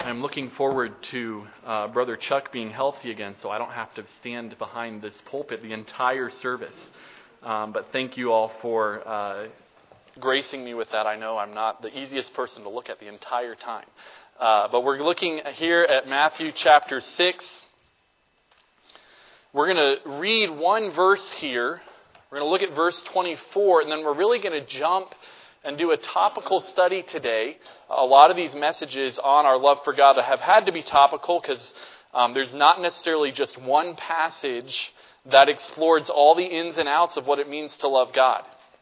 I'm looking forward to Brother Chuck being healthy again, so I don't have to stand behind this pulpit the entire service. But thank you all for gracing me with that. I know I'm not the easiest person to look at the entire time. But we're looking here at Matthew chapter 6. We're going to read one verse here. We're going to look at verse 24, and then we're really going to jump and do a topical study today. A lot of these messages on our love for God have had to be topical because there's not necessarily just one passage that explores all the ins and outs of what it means to love God.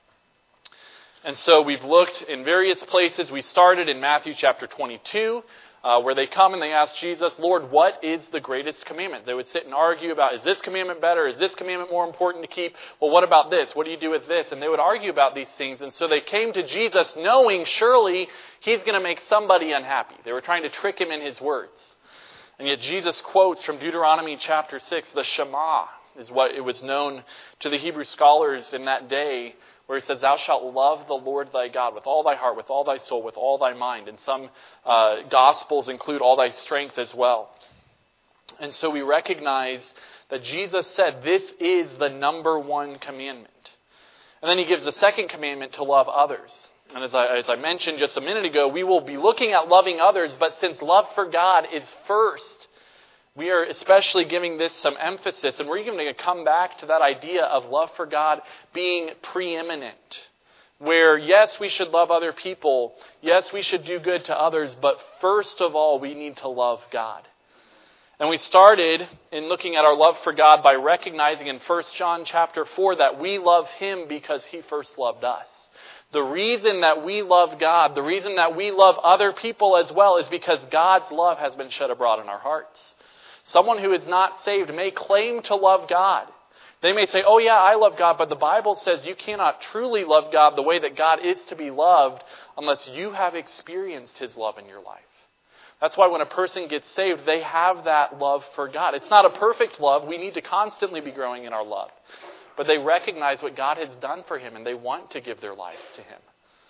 And so we've looked in various places. We started in Matthew chapter 22, where they come and they ask Jesus, Lord, what is the greatest commandment? They would sit and argue about, is this commandment better? Is this commandment more important to keep? Well, what about this? What do you do with this? And they would argue about these things. And so they came to Jesus knowing surely he's going to make somebody unhappy. They were trying to trick him in his words. And yet Jesus quotes from Deuteronomy chapter 6, the Shema is what it was known to the Hebrew scholars in that day, where he says, thou shalt love the Lord thy God with all thy heart, with all thy soul, with all thy mind. And some Gospels include all thy strength as well. And so we recognize that Jesus said this is the number one commandment. And then he gives the second commandment to love others. And as I mentioned just a minute ago, we will be looking at loving others, but since love for God is first, we are especially giving this some emphasis, and we're even going to come back to that idea of love for God being preeminent. Where, yes, we should love other people. Yes, we should do good to others, but first of all, we need to love God. And we started in looking at our love for God by recognizing in 1 John chapter 4 that we love Him because He first loved us. The reason that we love God, the reason that we love other people as well, is because God's love has been shed abroad in our hearts. Someone who is not saved may claim to love God. They may say, oh yeah, I love God, but the Bible says you cannot truly love God the way that God is to be loved unless you have experienced His love in your life. That's why when a person gets saved, they have that love for God. It's not a perfect love. We need to constantly be growing in our love. But they recognize what God has done for Him and they want to give their lives to Him.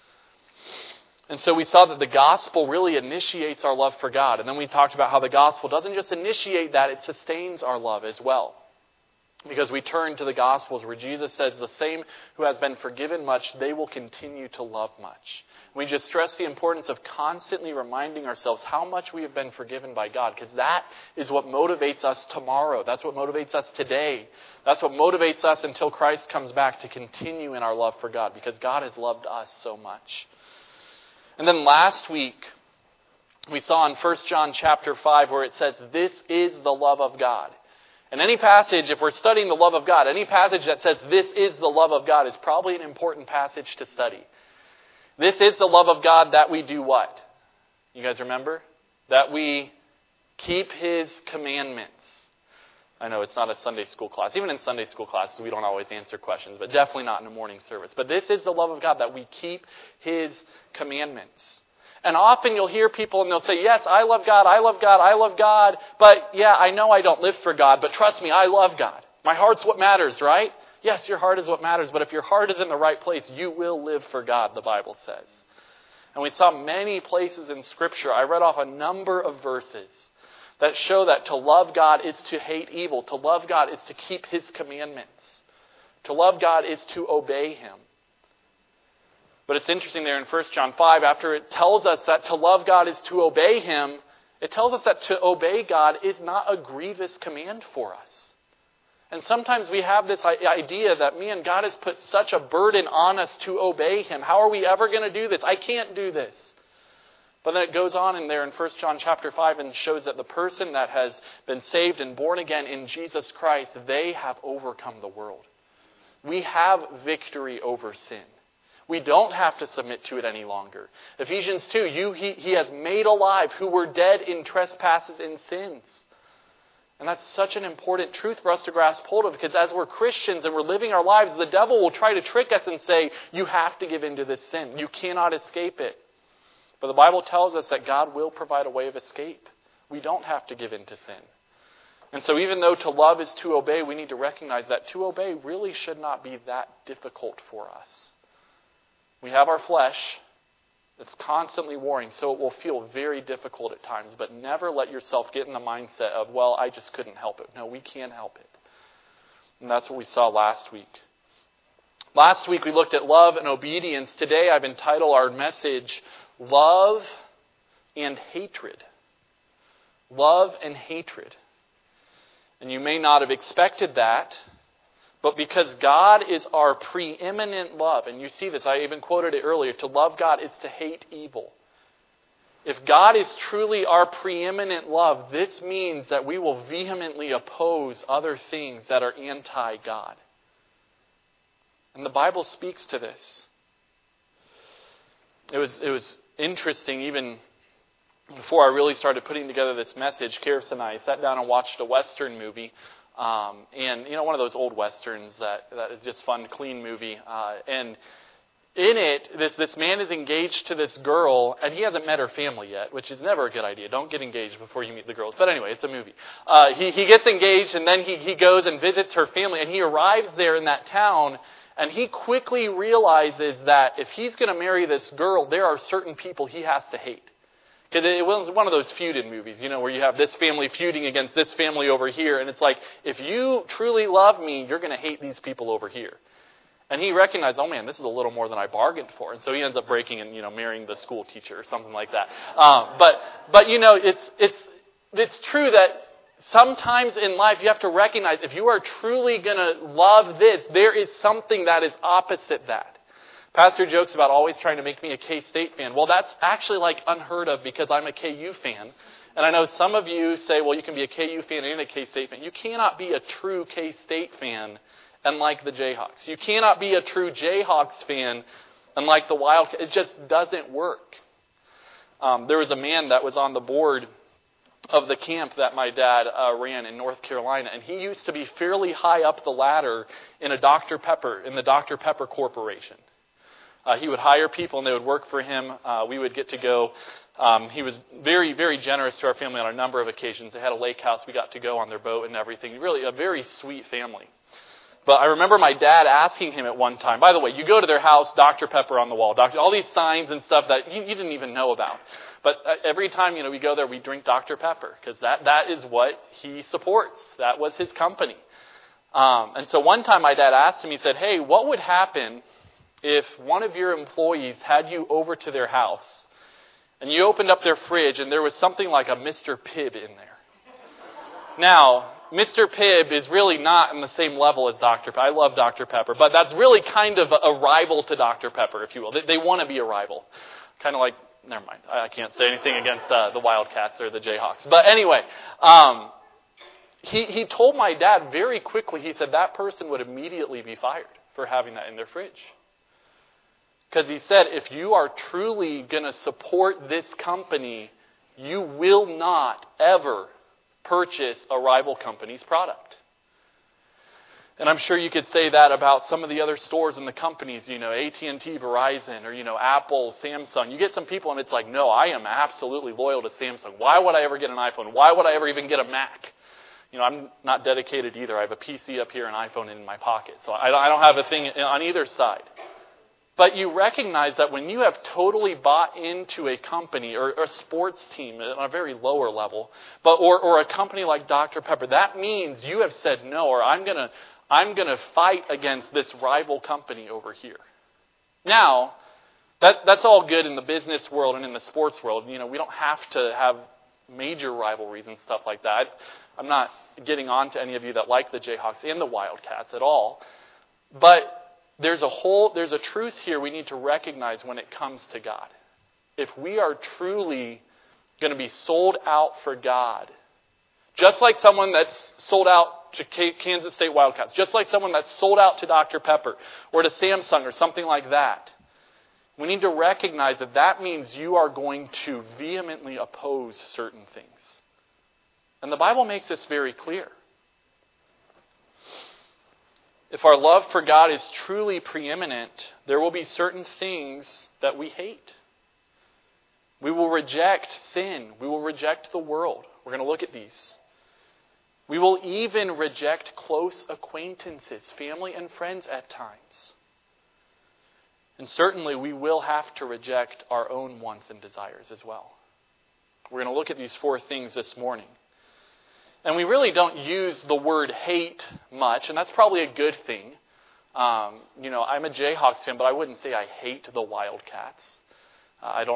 And so we saw that the gospel really initiates our love for God. And then we talked about how the gospel doesn't just initiate that, it sustains our love as well. Because we turn to the gospels where Jesus says, the same who has been forgiven much, they will continue to love much. We just stress the importance of constantly reminding ourselves how much we have been forgiven by God. Because that is what motivates us tomorrow. That's what motivates us today. That's what motivates us until Christ comes back to continue in our love for God. Because God has loved us so much. And then last week, we saw in 1 John chapter 5 where it says, this is the love of God. And any passage, if we're studying the love of God, any passage that says this is the love of God is probably an important passage to study. This is the love of God that we do what? You guys remember? That we keep His commandments. I know it's not a Sunday school class. Even in Sunday school classes, we don't always answer questions, but definitely not in a morning service. But this is the love of God, that we keep His commandments. And often you'll hear people and they'll say, yes, I love God, I love God, I love God. But yeah, I know I don't live for God, but trust me, I love God. My heart's what matters, right? Yes, your heart is what matters, but if your heart is in the right place, you will live for God, the Bible says. And we saw many places in Scripture. I read off a number of verses that show that to love God is to hate evil. To love God is to keep His commandments. To love God is to obey Him. But it's interesting there in 1 John 5, after it tells us that to love God is to obey Him, it tells us that to obey God is not a grievous command for us. And sometimes we have this idea that, man, God has put such a burden on us to obey Him. How are we ever going to do this? I can't do this. But then it goes on in there in 1 John chapter 5 and shows that the person that has been saved and born again in Jesus Christ, they have overcome the world. We have victory over sin. We don't have to submit to it any longer. Ephesians 2, He has made alive who were dead in trespasses and sins. And that's such an important truth for us to grasp hold of, because as we're Christians and we're living our lives, the devil will try to trick us and say, you have to give in to this sin. You cannot escape it. But the Bible tells us that God will provide a way of escape. We don't have to give in to sin. And so even though to love is to obey, we need to recognize that to obey really should not be that difficult for us. We have our flesh. It's constantly warring, so it will feel very difficult at times, but never let yourself get in the mindset of, well, I just couldn't help it. No, we can help it. And that's what we saw last week. Last week we looked at love and obedience. Today I've entitled our message, Love and Hatred. Love and hatred. And you may not have expected that, but because God is our preeminent love, and you see this, I even quoted it earlier, to love God is to hate evil. If God is truly our preeminent love, this means that we will vehemently oppose other things that are anti-God. And the Bible speaks to this. It was interesting, even before I really started putting together this message, Karis and I sat down and watched a Western movie. And one of those old Westerns that is just fun, clean movie. And in it, this man is engaged to this girl, and he hasn't met her family yet, which is never a good idea. Don't get engaged before you meet the girls. But anyway, it's a movie. He gets engaged, and then he goes and visits her family, and he arrives there in that town, and he quickly realizes that if he's going to marry this girl, there are certain people he has to hate. Because it was one of those feuded movies, where you have this family feuding against this family over here. And it's like, if you truly love me, you're going to hate these people over here. And he recognized, oh man, this is a little more than I bargained for. And so he ends up breaking and, marrying the school teacher or something like that. But it's true that sometimes in life you have to recognize if you are truly going to love this, there is something that is opposite that. Pastor jokes about always trying to make me a K-State fan. Well, that's actually unheard of because I'm a KU fan. And I know some of you say, well, you can be a KU fan and a K-State fan. You cannot be a true K-State fan and like the Jayhawks. You cannot be a true Jayhawks fan and like the Wildcats. It just doesn't work. There was a man that was on the board of the camp that my dad ran in North Carolina, and he used to be fairly high up the ladder in the Dr. Pepper Corporation. He would hire people and they would work for him. We would get to go. He was very, very generous to our family on a number of occasions. They had a lake house. We got to go on their boat and everything. Really a very sweet family. But I remember my dad asking him at one time, by the way, you go to their house, Dr. Pepper on the wall, all these signs and stuff that you didn't even know about. But every time we go there, we drink Dr. Pepper because that is what he supports. That was his company. And so one time my dad asked him, he said, hey, what would happen if one of your employees had you over to their house and you opened up their fridge and there was something like a Mr. Pibb in there? Now, Mr. Pibb is really not on the same level as Dr. Pepper. I love Dr. Pepper, but that's really kind of a rival to Dr. Pepper, if you will. They want to be a rival. Kind of like, never mind, I can't say anything against the Wildcats or the Jayhawks. But anyway, he told my dad very quickly, he said that person would immediately be fired for having that in their fridge. Because he said, if you are truly going to support this company, you will not ever purchase a rival company's product. And I'm sure you could say that about some of the other stores and the companies, AT&T, Verizon, or, Apple, Samsung. You get some people and it's like, no, I am absolutely loyal to Samsung. Why would I ever get an iPhone? Why would I ever even get a Mac? I'm not dedicated either. I have a PC up here and an iPhone in my pocket. So I don't have a thing on either side. But you recognize that when you have totally bought into a company or a sports team on a very lower level, or a company like Dr. Pepper, that means you have said no, or I'm gonna fight against this rival company over here. Now, that's all good in the business world and in the sports world. We don't have to have major rivalries and stuff like that. I'm not getting on to any of you that like the Jayhawks and the Wildcats at all, but there's a truth here we need to recognize when it comes to God. If we are truly going to be sold out for God, just like someone that's sold out to Kansas State Wildcats, just like someone that's sold out to Dr. Pepper or to Samsung or something like that, we need to recognize that means you are going to vehemently oppose certain things. And the Bible makes this very clear. If our love for God is truly preeminent, there will be certain things that we hate. We will reject sin. We will reject the world. We're going to look at these. We will even reject close acquaintances, family and friends at times. And certainly we will have to reject our own wants and desires as well. We're going to look at these 4 things this morning. And we really don't use the word hate much, and that's probably a good thing. I'm a Jayhawks fan, but I wouldn't say I hate the Wildcats. I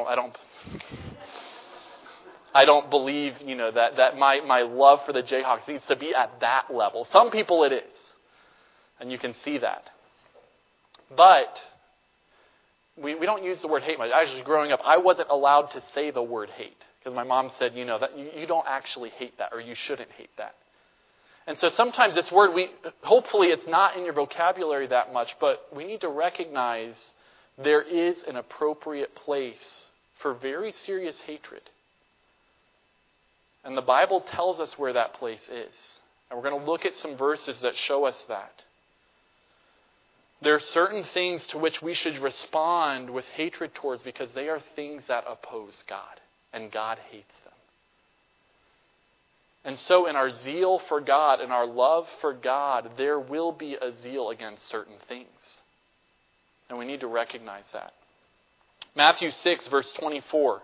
don't believe, that my love for the Jayhawks needs to be at that level. Some people it is, and you can see that. But we don't use the word hate much. Actually, growing up, I wasn't allowed to say the word hate. Because my mom said, that you don't actually hate that, or you shouldn't hate that. And so sometimes this word, hopefully it's not in your vocabulary that much, but we need to recognize there is an appropriate place for very serious hatred. And the Bible tells us where that place is. And we're going to look at some verses that show us that. There are certain things to which we should respond with hatred towards because they are things that oppose God. And God hates them. And so in our zeal for God and our love for God, there will be a zeal against certain things. And we need to recognize that. Matthew 6, verse 24.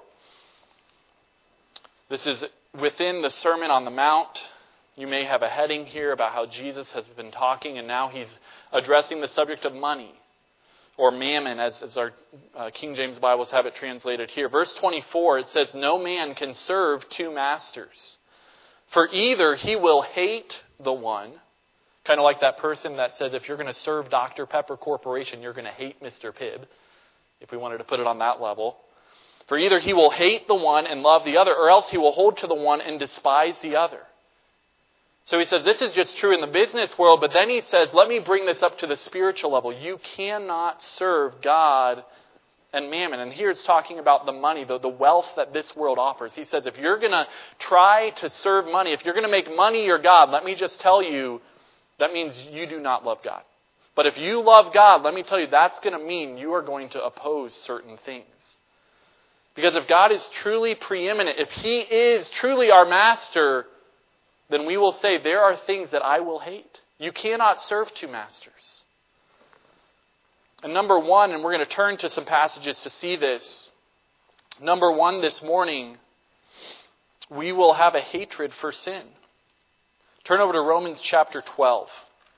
This is within the Sermon on the Mount. You may have a heading here about how Jesus has been talking, and now he's addressing the subject of money. Or mammon, as our King James Bibles have it translated here. Verse 24, it says, "No man can serve 2 masters. For either he will hate the one," kind of like that person that says, if you're going to serve Dr. Pepper Corporation, you're going to hate Mr. Pibb, if we wanted to put it on that level. "For either he will hate the one and love the other, or else he will hold to the one and despise the other." So he says this is just true in the business world, but then he says, let me bring this up to the spiritual level. You cannot serve God and mammon. And here it's talking about the money, the wealth that this world offers. He says, if you're going to try to serve money, if you're going to make money your God, let me just tell you, that means you do not love God. But if you love God, let me tell you, that's going to mean you are going to oppose certain things. Because if God is truly preeminent, if He is truly our master, then we will say, there are things that I will hate. You cannot serve 2 masters. And number 1, and we're going to turn to some passages to see this. Number 1 this morning, we will have a hatred for sin. Turn over to Romans chapter 12.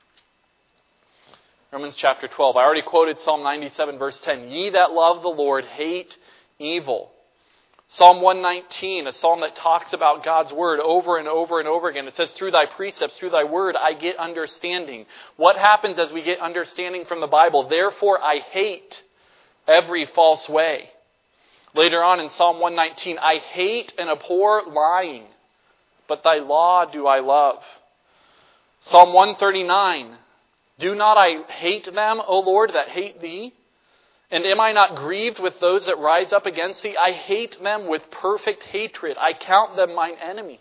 Romans chapter 12. I already quoted Psalm 97 verse 10. Ye that love the Lord hate evil. Psalm 119, a psalm that talks about God's word over and over and over again. It says, through thy precepts, through thy word, I get understanding. What happens as we get understanding from the Bible? Therefore, I hate every false way. Later on in Psalm 119, I hate and abhor lying, but thy law do I love. Psalm 139, do not I hate them, O Lord, that hate thee? And am I not grieved with those that rise up against thee? I hate them with perfect hatred. I count them mine enemies.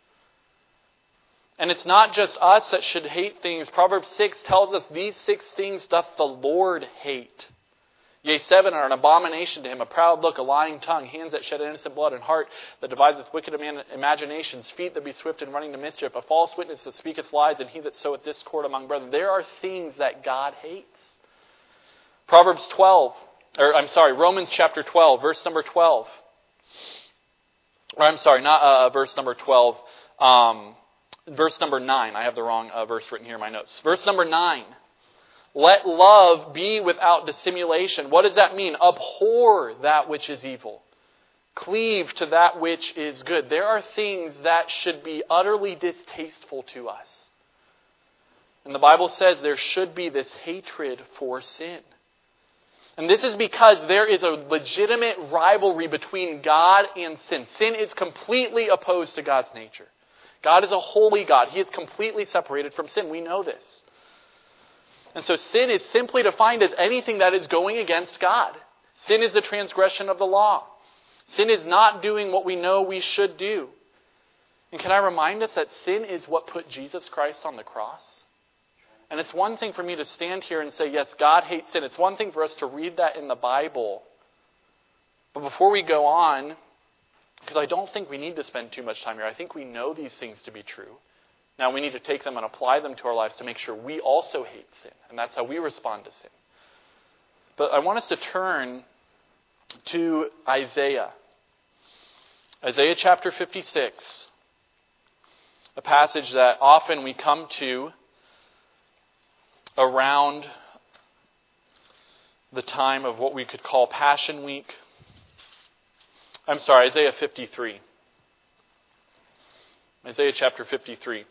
And it's not just us that should hate things. Proverbs 6 tells us, these 6 things doth the Lord hate. Yea, 7 are an abomination to him, a proud look, a lying tongue, hands that shed innocent blood, and heart that deviseth wicked imaginations, feet that be swift in running to mischief, a false witness that speaketh lies, and he that soweth discord among brethren. There are things that God hates. Romans chapter 12, verse number 12. Verse number 12. Verse number 9. I have the wrong verse written here in my notes. Verse number 9. Let love be without dissimulation. What does that mean? Abhor that which is evil. Cleave to that which is good. There are things that should be utterly distasteful to us. And the Bible says there should be this hatred for sin. And this is because there is a legitimate rivalry between God and sin. Sin is completely opposed to God's nature. God is a holy God. He is completely separated from sin. We know this. And so sin is simply defined as anything that is going against God. Sin is the transgression of the law. Sin is not doing what we know we should do. And can I remind us that sin is what put Jesus Christ on the cross? And it's one thing for me to stand here and say, yes, God hates sin. It's one thing for us to read that in the Bible. But before we go on, because I don't think we need to spend too much time here. I think we know these things to be true. Now we need to take them and apply them to our lives to make sure we also hate sin. And that's how we respond to sin. But I want us to turn to Isaiah. Isaiah chapter 56. A passage that often we come to around the time of what we could call Passion Week. Isaiah 53. Isaiah chapter 53.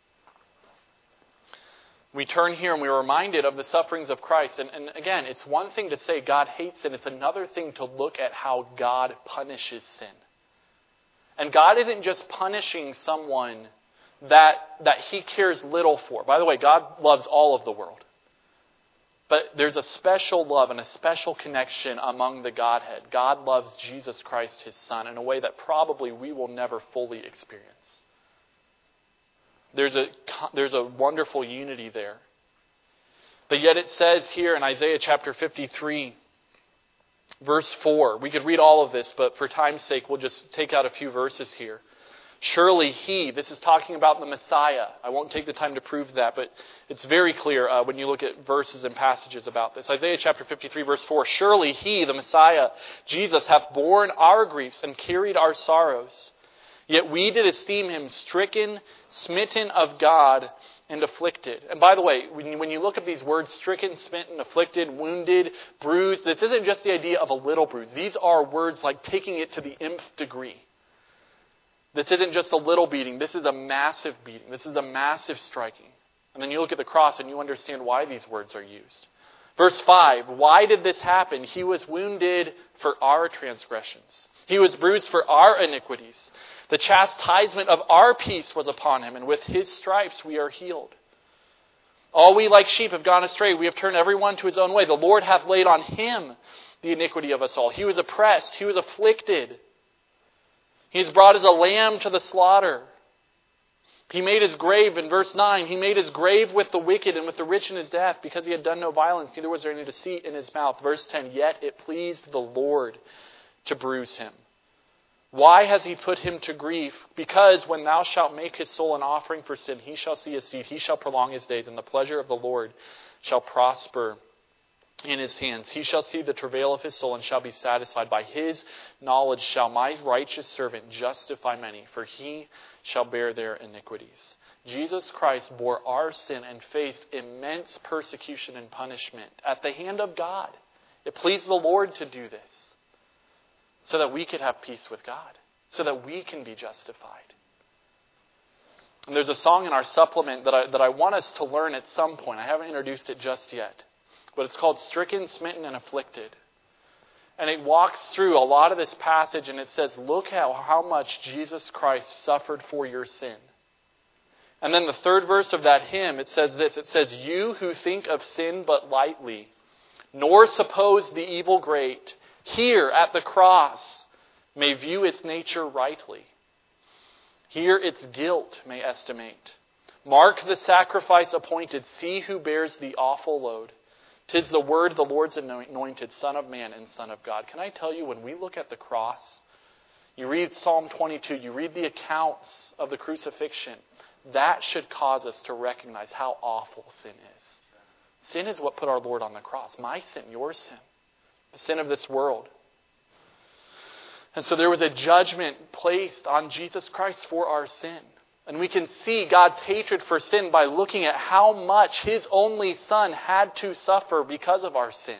We turn here and we're reminded of the sufferings of Christ. And again, it's one thing to say God hates sin. It's another thing to look at how God punishes sin. And God isn't just punishing someone that He cares little for. By the way, God loves all of the world. But there's a special love and a special connection among the Godhead. God loves Jesus Christ, His Son, in a way that probably we will never fully experience. There's a wonderful unity there. But yet it says here in Isaiah chapter 53, verse 4, we could read all of this, but for time's sake, we'll just take out a few verses here. Surely He, this is talking about the Messiah. I won't take the time to prove that, but it's very clear when you look at verses and passages about this. Isaiah chapter 53, verse 4, surely He, the Messiah, Jesus, hath borne our griefs and carried our sorrows. Yet we did esteem Him stricken, smitten of God, and afflicted. And by the way, when you look at these words, stricken, smitten, afflicted, wounded, bruised, this isn't just the idea of a little bruise. These are words like taking it to the nth degree. This isn't just a little beating. This is a massive beating. This is a massive striking. And then you look at the cross and you understand why these words are used. Verse 5, why did this happen? He was wounded for our transgressions. He was bruised for our iniquities. The chastisement of our peace was upon Him, and with His stripes we are healed. All we like sheep have gone astray. We have turned everyone to his own way. The Lord hath laid on Him the iniquity of us all. He was oppressed. He was afflicted. He is brought as a lamb to the slaughter. He made His grave, in verse 9, He made His grave with the wicked and with the rich in His death, because He had done no violence, neither was there any deceit in His mouth. Verse 10, yet it pleased the Lord to bruise Him. Why has He put Him to grief? Because when thou shalt make His soul an offering for sin, He shall see His seed, He shall prolong His days, and the pleasure of the Lord shall prosper in His hands. He shall see the travail of His soul and shall be satisfied. By His knowledge shall my righteous servant justify many, for He shall bear their iniquities. Jesus Christ bore our sin and faced immense persecution and punishment at the hand of God. It pleased the Lord to do this so that we could have peace with God, so that we can be justified. And there's a song in our supplement that I want us to learn at some point. I haven't introduced it just yet. But it's called Stricken, Smitten, and Afflicted. And it walks through a lot of this passage and it says, look how much Jesus Christ suffered for your sin. And then the third verse of that hymn, it says this. It says, you who think of sin but lightly, nor suppose the evil great, here at the cross may view its nature rightly. Here its guilt may estimate. Mark the sacrifice appointed, see who bears the awful load. 'Tis the word of the Lord's anointed, Son of Man and Son of God. Can I tell you, when we look at the cross, you read Psalm 22, you read the accounts of the crucifixion, that should cause us to recognize how awful sin is. Sin is what put our Lord on the cross. My sin, your sin, the sin of this world. And so there was a judgment placed on Jesus Christ for our sin. And we can see God's hatred for sin by looking at how much His only Son had to suffer because of our sin.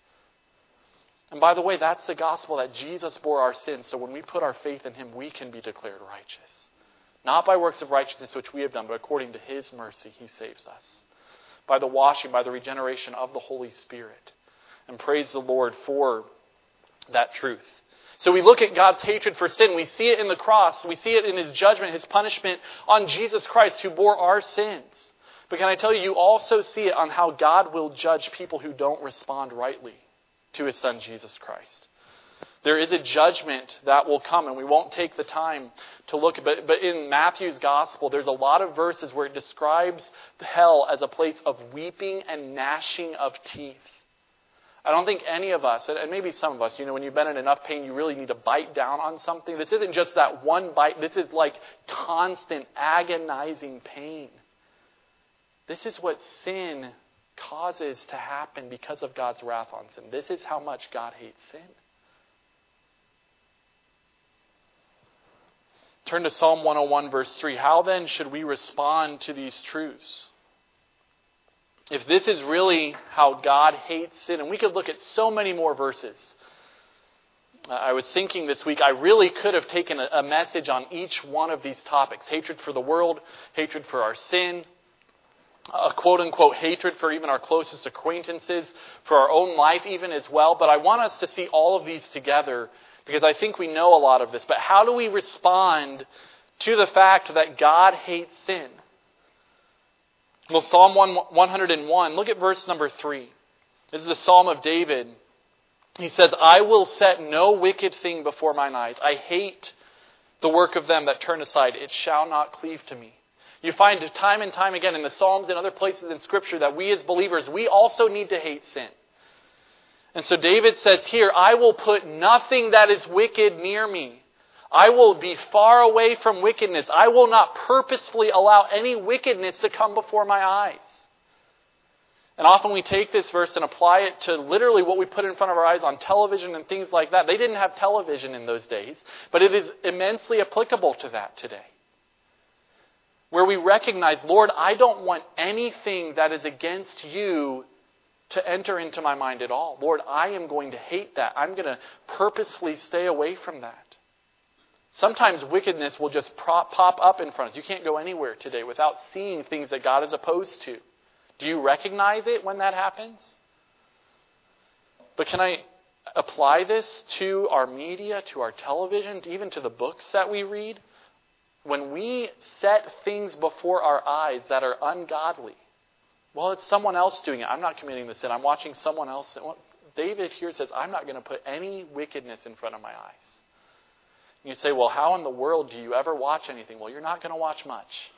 And by the way, that's the gospel, that Jesus bore our sins. So when we put our faith in Him, we can be declared righteous. Not by works of righteousness which we have done, but according to His mercy, He saves us. By the washing, by the regeneration of the Holy Spirit. And praise the Lord for that truth. So we look at God's hatred for sin. We see it in the cross. We see it in His judgment, His punishment on Jesus Christ who bore our sins. But can I tell you, you also see it on how God will judge people who don't respond rightly to His Son, Jesus Christ. There is a judgment that will come, and we won't take the time to look at it. But in Matthew's gospel, there's a lot of verses where it describes hell as a place of weeping and gnashing of teeth. I don't think any of us, and maybe some of us, when you've been in enough pain, you really need to bite down on something. This isn't just that one bite. This is like constant, agonizing pain. This is what sin causes to happen because of God's wrath on sin. This is how much God hates sin. Turn to Psalm 101, verse 3. How then should we respond to these truths? If this is really how God hates sin, and we could look at so many more verses. I was thinking this week, I really could have taken a message on each one of these topics. Hatred for the world, hatred for our sin, a quote-unquote hatred for even our closest acquaintances, for our own life even as well. But I want us to see all of these together because I think we know a lot of this. But how do we respond to the fact that God hates sin? Well, Psalm 101, look at verse number 3. This is a psalm of David. He says, I will set no wicked thing before mine eyes. I hate the work of them that turn aside. It shall not cleave to me. You find time and time again in the Psalms and other places in Scripture that we as believers, we also need to hate sin. And so David says here, I will put nothing that is wicked near me. I will be far away from wickedness. I will not purposefully allow any wickedness to come before my eyes. And often we take this verse and apply it to literally what we put in front of our eyes on television and things like that. They didn't have television in those days, but it is immensely applicable to that today. Where we recognize, Lord, I don't want anything that is against you to enter into my mind at all. Lord, I am going to hate that. I'm going to purposefully stay away from that. Sometimes wickedness will just pop up in front of us. You can't go anywhere today without seeing things that God is opposed to. Do you recognize it when that happens? But can I apply this to our media, to our television, even to the books that we read? When we set things before our eyes that are ungodly, well, it's someone else doing it. I'm not committing the sin. I'm watching someone else. David here says, I'm not going to put any wickedness in front of my eyes. And you say, well, how in the world do you ever watch anything? Well, you're not going to watch much.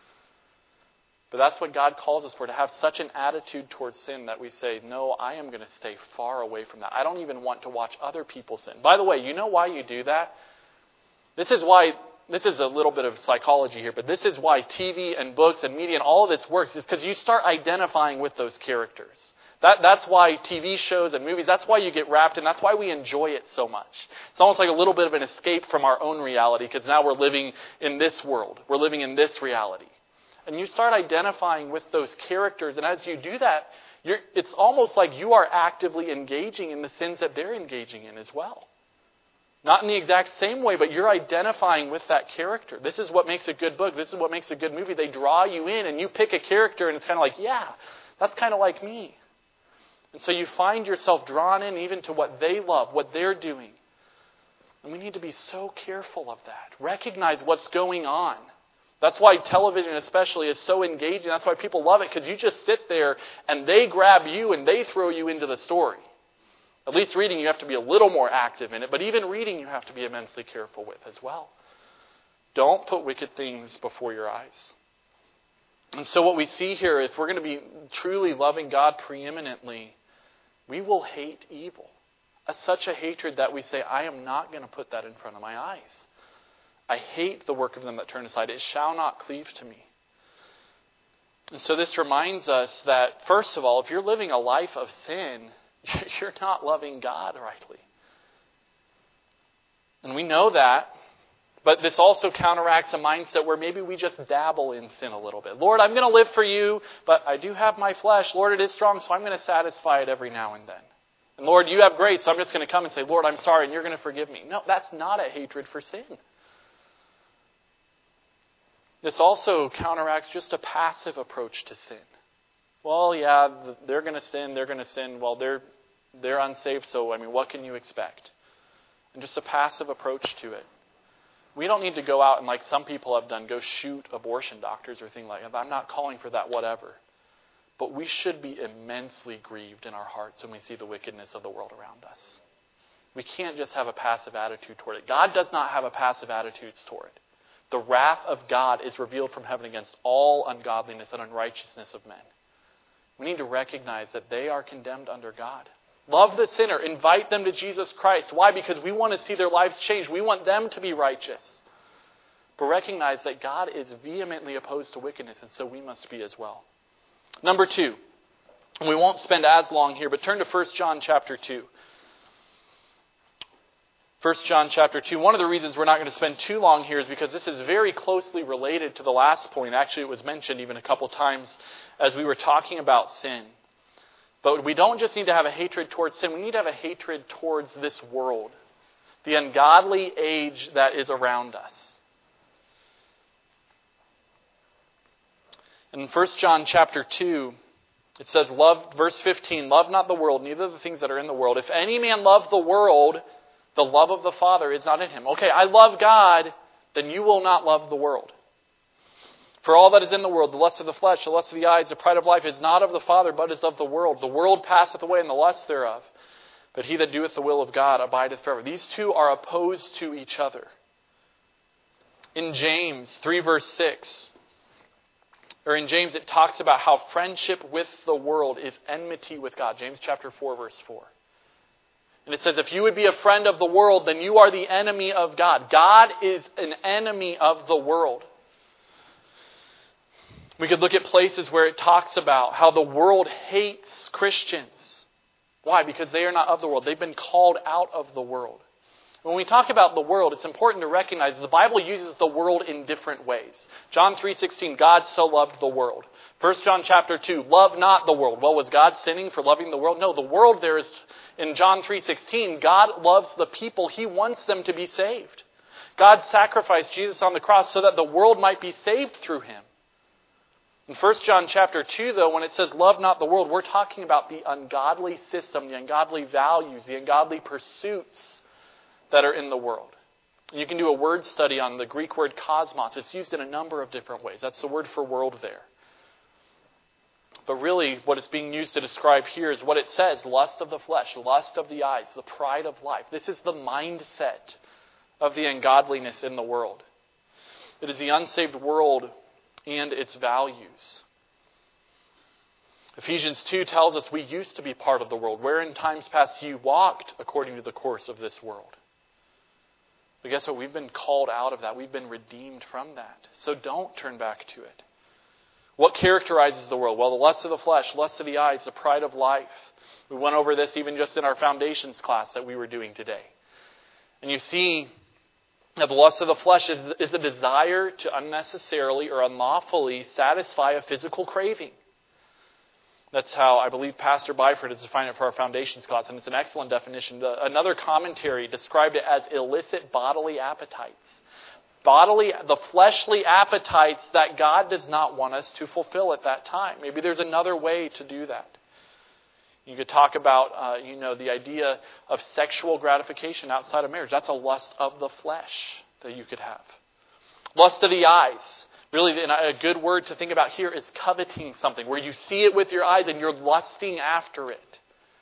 But that's what God calls us for, to have such an attitude towards sin that we say, no, I am going to stay far away from that. I don't even want to watch other people sin. By the way, you know why you do that? This is a little bit of psychology here, but this is why TV and books and media and all of this works, is because you start identifying with those characters. That's why TV shows and movies, that's why you get wrapped in, that's why we enjoy it so much. It's almost like a little bit of an escape from our own reality, because now we're living in this world. We're living in this reality. And you start identifying with those characters, and as you do that, it's almost like you are actively engaging in the sins that they're engaging in as well. Not in the exact same way, but you're identifying with that character. This is what makes a good book. This is what makes a good movie. They draw you in, and you pick a character, and it's kind of like, yeah, that's kind of like me. And so you find yourself drawn in even to what they love, what they're doing. And we need to be so careful of that. Recognize what's going on. That's why television especially is so engaging. That's why people love it, because you just sit there and they grab you and they throw you into the story. At least reading, you have to be a little more active in it, but even reading you have to be immensely careful with as well. Don't put wicked things before your eyes. And so what we see here, if we're going to be truly loving God preeminently, we will hate evil. Such a hatred that we say, I am not going to put that in front of my eyes. I hate the work of them that turn aside. It shall not cleave to me. And so this reminds us that, first of all, if you're living a life of sin, you're not loving God rightly. And we know that, but this also counteracts a mindset where maybe we just dabble in sin a little bit. Lord, I'm going to live for you, but I do have my flesh. Lord, it is strong, so I'm going to satisfy it every now and then. And Lord, you have grace, so I'm just going to come and say, Lord, I'm sorry, and you're going to forgive me. No, that's not a hatred for sin. This also counteracts just a passive approach to sin. Well, yeah, they're going to sin. Well, they're unsaved, so, what can you expect? And just a passive approach to it. We don't need to go out and, like some people have done, go shoot abortion doctors or things like that. I'm not calling for that, whatever. But we should be immensely grieved in our hearts when we see the wickedness of the world around us. We can't just have a passive attitude toward it. God does not have a passive attitude toward it. The wrath of God is revealed from heaven against all ungodliness and unrighteousness of men. We need to recognize that they are condemned under God. Love the sinner. Invite them to Jesus Christ. Why? Because we want to see their lives change. We want them to be righteous. But recognize that God is vehemently opposed to wickedness, and so we must be as well. Number 2, And we won't spend as long here, but turn to 1 John chapter 2. 1 John chapter 2. One of the reasons we're not going to spend too long here is because this is very closely related to the last point. Actually, it was mentioned even a couple times as we were talking about sin. But we don't just need to have a hatred towards sin. We need to have a hatred towards this world, the ungodly age that is around us. In 1 John chapter 2, it says, verse 15, love not the world, neither the things that are in the world. If any man love the world, the love of the Father is not in him. Okay, I love God, then you will not love the world. For all that is in the world, the lust of the flesh, the lust of the eyes, the pride of life, is not of the Father, but is of the world. The world passeth away, and the lust thereof. But he that doeth the will of God abideth forever. These two are opposed to each other. In James 3 verse 6, or in James it talks about how friendship with the world is enmity with God. James chapter 4 verse 4. And it says, if you would be a friend of the world, then you are the enemy of God. God is an enemy of the world. We could look at places where it talks about how the world hates Christians. Why? Because they are not of the world. They've been called out of the world. When we talk about the world, it's important to recognize the Bible uses the world in different ways. John 3:16, God so loved the world. 1 John chapter 2, love not the world. Well, was God sinning for loving the world? No, the world there is, in John 3:16, God loves the people. He wants them to be saved. God sacrificed Jesus on the cross so that the world might be saved through him. In 1 John chapter 2, though, when it says love not the world, we're talking about the ungodly system, the ungodly values, the ungodly pursuits that are in the world. And you can do a word study on the Greek word cosmos. It's used in a number of different ways. That's the word for world there. But really, what it's being used to describe here is what it says, lust of the flesh, lust of the eyes, the pride of life. This is the mindset of the ungodliness in the world. It is the unsaved world and its values. Ephesians 2 tells us we used to be part of the world, where in times past you walked according to the course of this world. But guess what? We've been called out of that. We've been redeemed from that. So don't turn back to it. What characterizes the world? Well, the lust of the flesh, lust of the eyes, the pride of life. We went over this even just in our foundations class that we were doing today. And you see that the lust of the flesh is a desire to unnecessarily or unlawfully satisfy a physical craving. That's how I believe Pastor Byford has defined it for our foundations class, and it's an excellent definition. Another commentary described it as illicit bodily appetites. The fleshly appetites that God does not want us to fulfill at that time. Maybe there's another way to do that. You could talk about, the idea of sexual gratification outside of marriage. That's a lust of the flesh that you could have. Lust of the eyes. Really, a good word to think about here is coveting something, where you see it with your eyes and you're lusting after it.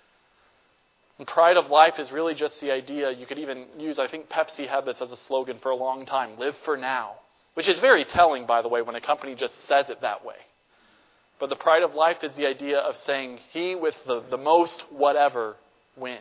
And pride of life is really just the idea you could even use, I think Pepsi had this as a slogan for a long time, live for now. Which is very telling, by the way, when a company just says it that way. But the pride of life is the idea of saying, he with the most whatever wins.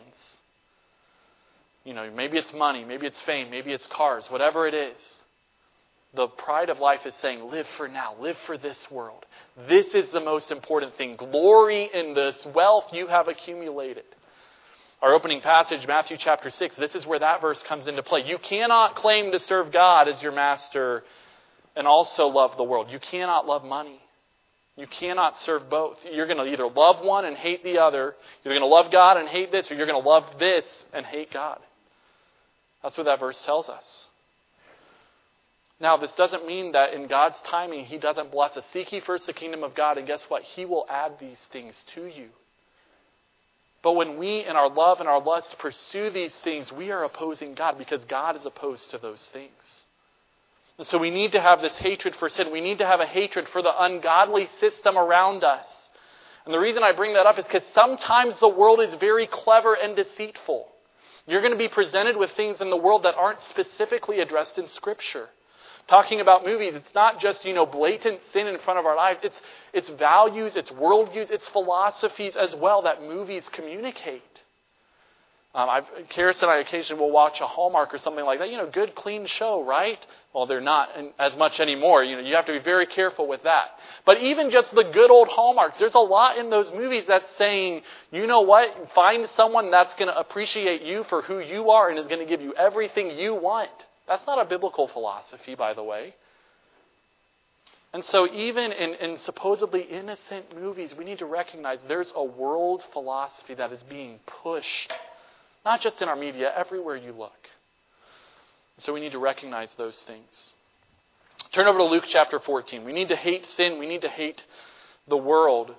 Maybe it's money, maybe it's fame, maybe it's cars, whatever it is. The pride of life is saying, live for now, live for this world. This is the most important thing. Glory in this wealth you have accumulated. Our opening passage, Matthew chapter 6, this is where that verse comes into play. You cannot claim to serve God as your master and also love the world. You cannot love money. You cannot serve both. You're going to either love one and hate the other. You're going to love God and hate this, or you're going to love this and hate God. That's what that verse tells us. Now, this doesn't mean that in God's timing, He doesn't bless us. Seek ye first the kingdom of God, and guess what? He will add these things to you. But when we, in our love and our lust, pursue these things, we are opposing God because God is opposed to those things. And so we need to have this hatred for sin. We need to have a hatred for the ungodly system around us. And the reason I bring that up is because sometimes the world is very clever and deceitful. You're going to be presented with things in the world that aren't specifically addressed in Scripture. Talking about movies, it's not just, blatant sin in front of our lives. It's values, it's worldviews, it's philosophies as well that movies communicate. Karis and I occasionally will watch a Hallmark or something like that. Good, clean show, right? Well, they're not as much anymore. You have to be very careful with that. But even just the good old Hallmarks, there's a lot in those movies that's saying, you know what? Find someone that's going to appreciate you for who you are and is going to give you everything you want. That's not a biblical philosophy, by the way. And so even in supposedly innocent movies, we need to recognize there's a world philosophy that is being pushed. Not just in our media, everywhere you look. So we need to recognize those things. Turn over to Luke chapter 14. We need to hate sin. We need to hate the world.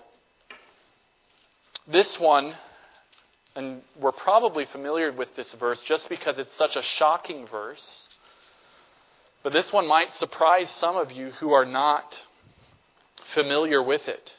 This one, and we're probably familiar with this verse just because it's such a shocking verse. But this one might surprise some of you who are not familiar with it.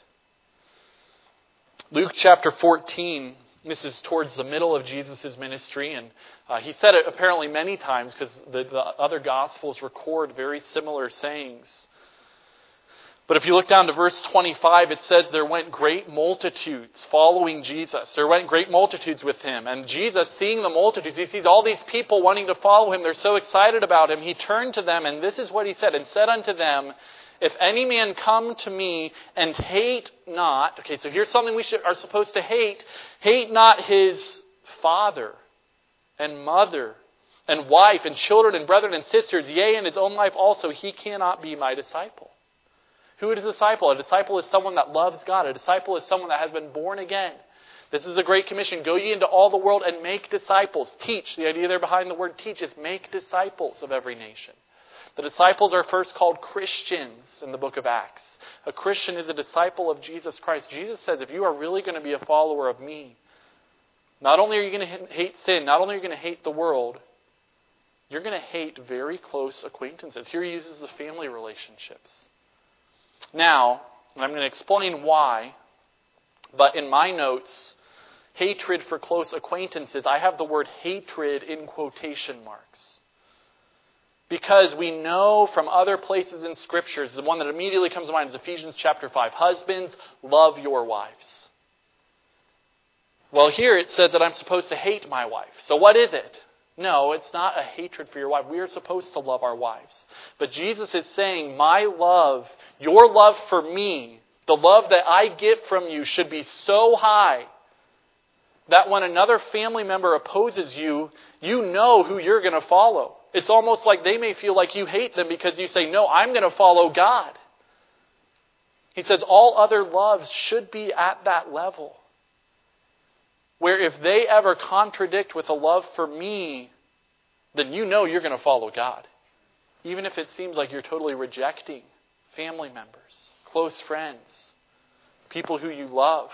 Luke chapter 14. This is towards the middle of Jesus' ministry, and he said it apparently many times because the other Gospels record very similar sayings. But if you look down to verse 25, it says, there went great multitudes following Jesus. There went great multitudes with him. And Jesus, seeing the multitudes, he sees all these people wanting to follow him. They're so excited about him. He turned to them, and this is what he said, and said unto them, if any man come to me and hate not, okay, so here's something we are supposed to hate. Hate not his father and mother and wife and children and brethren and sisters, yea, and his own life also, he cannot be my disciple. Who is a disciple? A disciple is someone that loves God. A disciple is someone that has been born again. This is the Great Commission. Go ye into all the world and make disciples. Teach. The idea there behind the word teach is make disciples of every nation. The disciples are first called Christians in the book of Acts. A Christian is a disciple of Jesus Christ. Jesus says, if you are really going to be a follower of me, not only are you going to hate sin, not only are you going to hate the world, you're going to hate very close acquaintances. Here he uses the family relationships. Now, I'm going to explain why, but in my notes, hatred for close acquaintances, I have the word hatred in quotation marks. Because we know from other places in Scriptures, the one that immediately comes to mind is Ephesians chapter 5. Husbands, love your wives. Well, here it says that I'm supposed to hate my wife. So what is it? No, it's not a hatred for your wife. We are supposed to love our wives. But Jesus is saying, my love, your love for me, the love that I get from you should be so high that when another family member opposes you, you know who you're going to follow. It's almost like they may feel like you hate them because you say, no, I'm going to follow God. He says all other loves should be at that level. Where if they ever contradict with a love for me, then you know you're going to follow God. Even if it seems like you're totally rejecting family members, close friends, people who you love.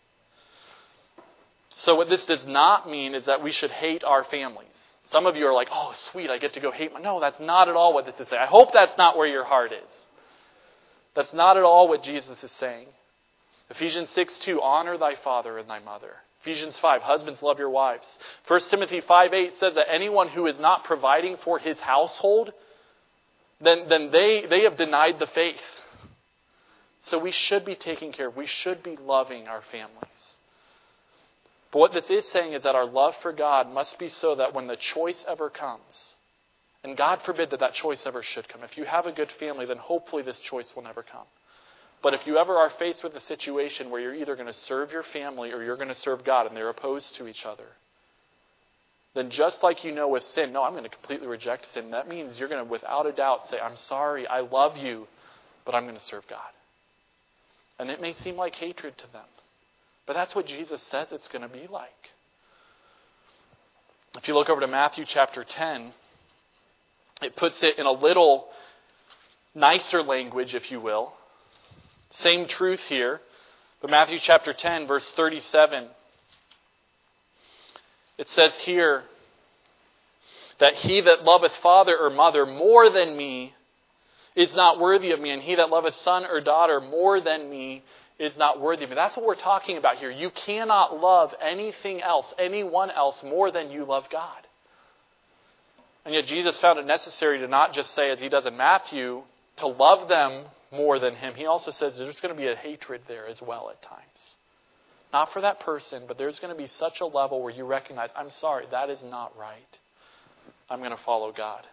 So what this does not mean is that we should hate our families. Some of you are like, oh, sweet, I get to go hate my... No, that's not at all what this is saying. I hope that's not where your heart is. That's not at all what Jesus is saying. Ephesians 6:2, honor thy father and thy mother. Ephesians 5, husbands, love your wives. 1 Timothy 5:8 says that anyone who is not providing for his household, then they have denied the faith. So we should be taking care of, we should be loving our families. But what this is saying is that our love for God must be so that when the choice ever comes, and God forbid that choice ever should come. If you have a good family, then hopefully this choice will never come. But if you ever are faced with a situation where you're either going to serve your family or you're going to serve God and they're opposed to each other, then just like you know with sin, no, I'm going to completely reject sin. That means you're going to, without a doubt, say, I'm sorry, I love you, but I'm going to serve God. And it may seem like hatred to them. But that's what Jesus says it's going to be like. If you look over to Matthew chapter 10, it puts it in a little nicer language, if you will. Same truth here. But Matthew chapter 10, verse 37, it says here that he that loveth father or mother more than me is not worthy of me, and he that loveth son or daughter more than me is not worthy of me. That's what we're talking about here. You cannot love anything else, anyone else, more than you love God. And yet Jesus found it necessary to not just say, as he does in Matthew, to love them more than him. He also says there's going to be a hatred there as well at times. Not for that person, but there's going to be such a level where you recognize, I'm sorry, that is not right. I'm going to follow God.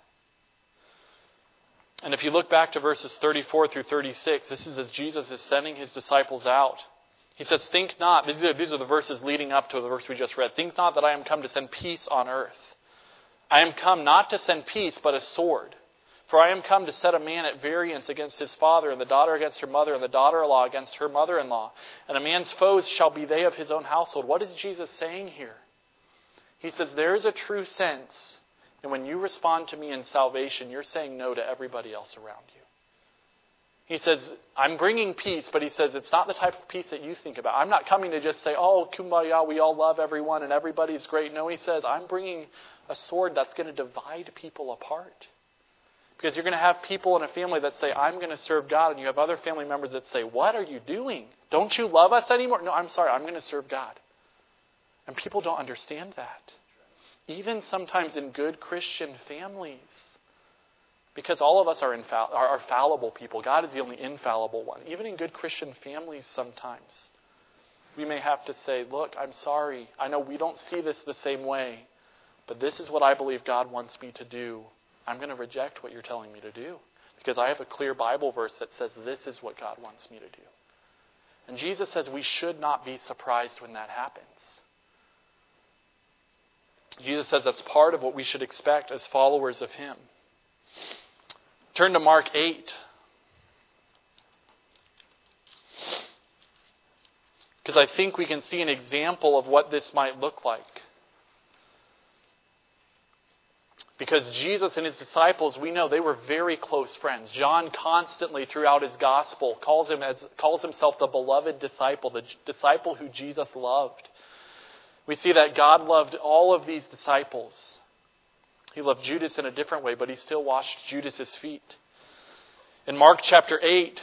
And if you look back to verses 34 through 36, this is as Jesus is sending his disciples out. He says, think not, these are the verses leading up to the verse we just read. Think not that I am come to send peace on earth. I am come not to send peace, but a sword. For I am come to set a man at variance against his father, and the daughter against her mother, and the daughter-in-law against her mother-in-law. And a man's foes shall be they of his own household. What is Jesus saying here? He says there is a true sense, and when you respond to me in salvation, you're saying no to everybody else around you. He says, I'm bringing peace, but he says it's not the type of peace that you think about. I'm not coming to just say, oh, kumbaya, we all love everyone and everybody's great. No, he says, I'm bringing a sword that's going to divide people apart. Because you're going to have people in a family that say, I'm going to serve God. And you have other family members that say, what are you doing? Don't you love us anymore? No, I'm sorry, I'm going to serve God. And people don't understand that. Even sometimes in good Christian families. Because all of us are fallible people. God is the only infallible one. Even in good Christian families sometimes. We may have to say, look, I'm sorry. I know we don't see this the same way. But this is what I believe God wants me to do. I'm going to reject what you're telling me to do. Because I have a clear Bible verse that says this is what God wants me to do. And Jesus says we should not be surprised when that happens. Jesus says that's part of what we should expect as followers of Him. Turn to Mark 8. Because I think we can see an example of what this might look like. Because Jesus and his disciples, we know they were very close friends. John constantly throughout his gospel calls himself the beloved disciple, the disciple who Jesus loved. We see that God loved all of these disciples. He loved Judas in a different way, but he still washed Judas's feet. In Mark chapter 8,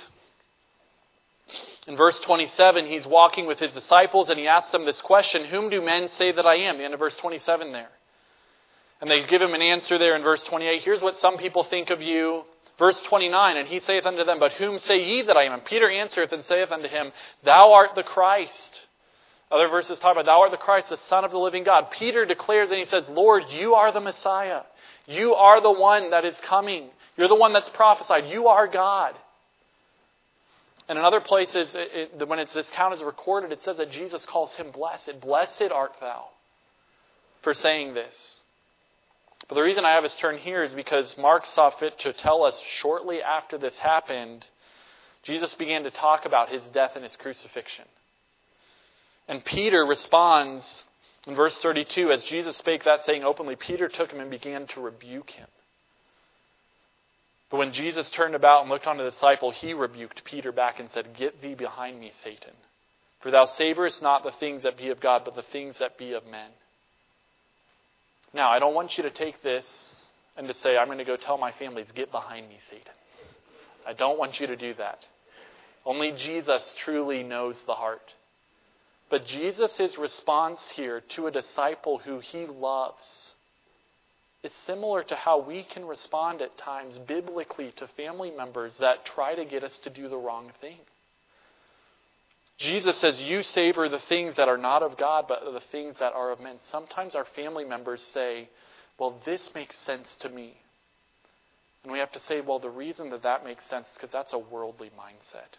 in verse 27, he's walking with his disciples and he asks them this question, whom do men say that I am? The end of verse 27 there. And they give him an answer there in verse 28. Here's what some people think of you. Verse 29, and he saith unto them, but whom say ye that I am? And Peter answereth and saith unto him, thou art the Christ. Other verses talk about, thou art the Christ, the Son of the living God. Peter declares and he says, Lord, you are the Messiah. You are the one that is coming. You're the one that's prophesied. You are God. And in other places, when this account is recorded, it says that Jesus calls him blessed. Blessed art thou for saying this. But the reason I have us turn here is because Mark saw fit to tell us shortly after this happened, Jesus began to talk about his death and his crucifixion. And Peter responds in verse 32, as Jesus spake that saying openly, Peter took him and began to rebuke him. But when Jesus turned about and looked on the disciple, he rebuked Peter back and said, get thee behind me, Satan. For thou savorest not the things that be of God, but the things that be of men. Now, I don't want you to take this and to say, I'm going to go tell my families, get behind me, Satan. I don't want you to do that. Only Jesus truly knows the heart. But Jesus' response here to a disciple who he loves is similar to how we can respond at times biblically to family members that try to get us to do the wrong thing. Jesus says, you savor the things that are not of God, but the things that are of men. Sometimes our family members say, well, this makes sense to me. And we have to say, well, the reason that makes sense is because that's a worldly mindset.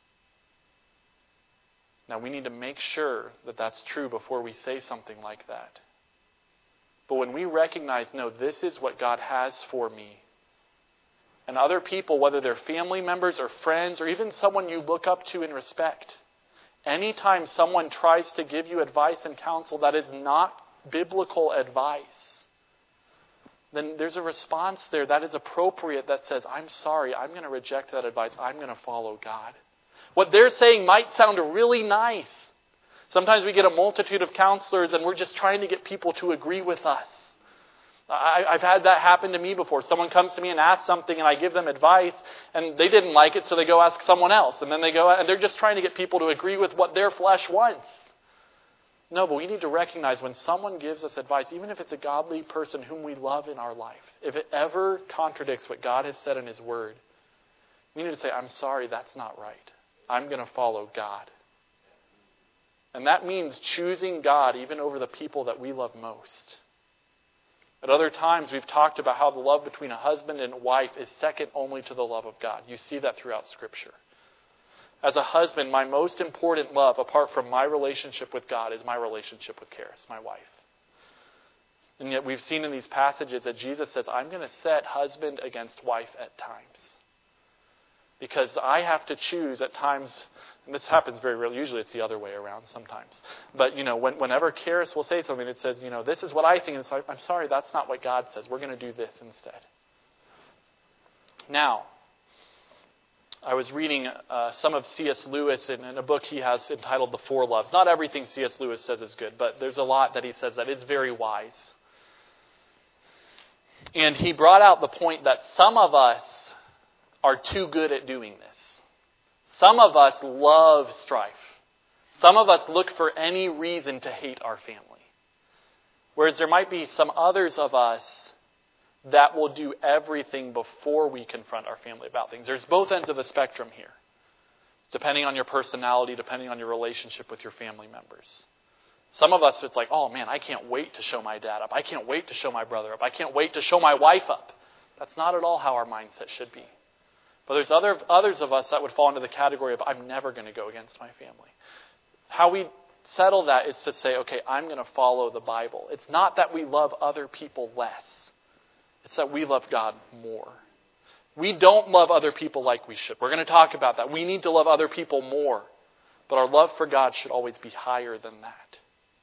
Now, we need to make sure that that's true before we say something like that. But when we recognize, no, this is what God has for me, and other people, whether they're family members or friends or even someone you look up to and respect, anytime someone tries to give you advice and counsel that is not biblical advice, then there's a response there that is appropriate that says, I'm sorry, I'm going to reject that advice. I'm going to follow God. What they're saying might sound really nice. Sometimes we get a multitude of counselors and we're just trying to get people to agree with us. I've had that happen to me before. Someone comes to me and asks something and I give them advice and they didn't like it, so they go ask someone else. And then they go and they're just trying to get people to agree with what their flesh wants. No, but we need to recognize when someone gives us advice, even if it's a godly person whom we love in our life, if it ever contradicts what God has said in His Word, we need to say, I'm sorry, that's not right. I'm going to follow God. And that means choosing God even over the people that we love most. At other times, we've talked about how the love between a husband and a wife is second only to the love of God. You see that throughout Scripture. As a husband, my most important love, apart from my relationship with God, is my relationship with Charis, my wife. And yet we've seen in these passages that Jesus says, I'm going to set husband against wife at times. Because I have to choose at times, and this happens very rarely, usually it's the other way around sometimes. But, whenever Charis will say something, it says, this is what I think. And it's like, I'm sorry, that's not what God says. We're going to do this instead. Now, I was reading some of C.S. Lewis in a book he has entitled The Four Loves. Not everything C.S. Lewis says is good, but there's a lot that he says that is very wise. And he brought out the point that some of us are too good at doing this. Some of us love strife. Some of us look for any reason to hate our family. Whereas there might be some others of us that will do everything before we confront our family about things. There's both ends of the spectrum here, depending on your personality, depending on your relationship with your family members. Some of us, it's like, oh man, I can't wait to show my dad up. I can't wait to show my brother up. I can't wait to show my wife up. That's not at all how our mindset should be. But there's others of us that would fall into the category of, I'm never going to go against my family. How we settle that is to say, okay, I'm going to follow the Bible. It's not that we love other people less. It's that we love God more. We don't love other people like we should. We're going to talk about that. We need to love other people more. But our love for God should always be higher than that.